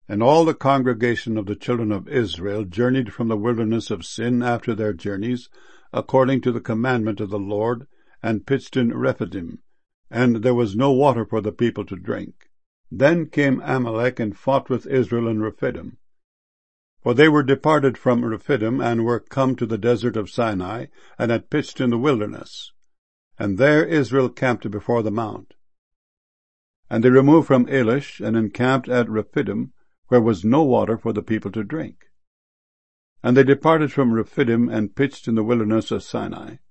And all the congregation of the children of Israel journeyed from the wilderness of Sin after their journeys, according to the commandment of the Lord, and pitched in Rephidim, and there was no water for the people to drink. Then came Amalek and fought with Israel in Rephidim. For they were departed from Rephidim, and were come to the desert of Sinai, and had pitched in the wilderness. And there Israel camped before the mount. And they removed from Elish, and encamped at Rephidim, where was no water for the people to drink. And they departed from Rephidim, and pitched in the wilderness of Sinai.